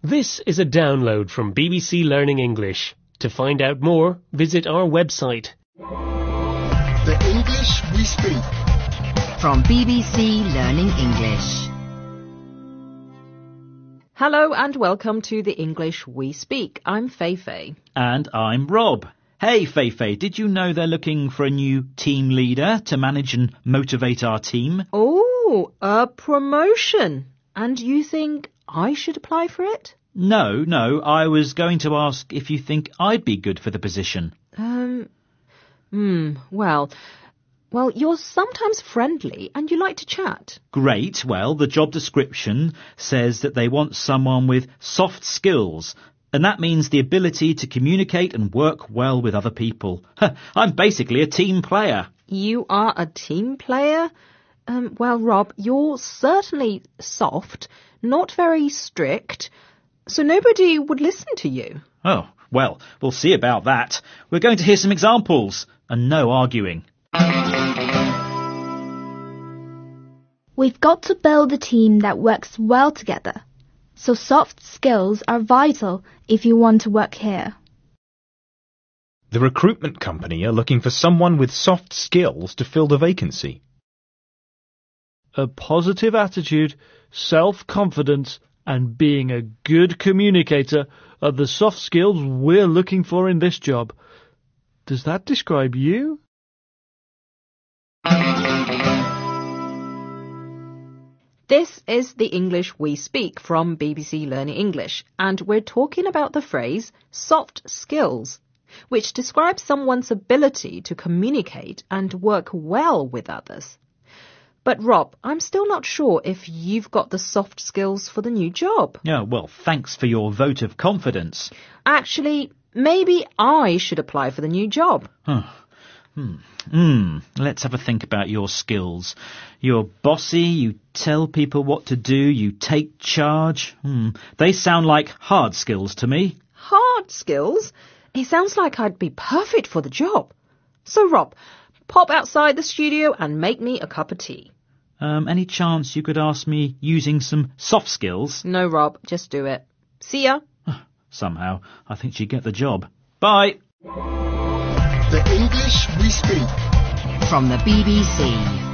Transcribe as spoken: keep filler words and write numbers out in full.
This is a download from B B C Learning English. To find out more, visit our website. The English we speak. From B B C Learning English. Hello and welcome to the English we speak. I'm Feifei. And I'm Rob. Hey Feifei, did you know they're looking for a new team leader to manage and motivate our team? Oh, a promotion. And you think I should apply for it? No, no, I was going to ask if you think I'd be good for the position. Um, hmm, well, well, you're sometimes friendly and you like to chat. Great, well, the job description says that they want someone with soft skills, and that means the ability to communicate and work well with other people. I'm basically a team player. You are a team player? Um, well, Rob, you're certainly soft, not very strict, so nobody would listen to you. Oh, well, we'll see about that. We're going to hear some examples, and no arguing. We've got to build a team that works well together, so soft skills are vital if you want to work here. The recruitment company are looking for someone with soft skills to fill the vacancy. A positive attitude, self-confidence, and being a good communicator are the soft skills we're looking for in this job. Does that describe you? This is the English we speak from B B C Learning English, and we're talking about the phrase soft skills, which describes someone's ability to communicate and work well with others. But Rob, I'm still not sure if you've got the soft skills for the new job. Yeah, well, thanks for your vote of confidence. Actually, maybe I should apply for the new job. Huh. Hmm. Hmm. Let's have a think about your skills. You're bossy, you tell people what to do, you take charge. Hmm. They sound like hard skills to me. Hard skills? It sounds like I'd be perfect for the job. So, Rob, pop outside the studio and make me a cup of tea. Um, any chance you could ask me using some soft skills? No, Rob, just do it. See ya. Somehow, I think she'd get the job. Bye. The English we speak. From the B B C.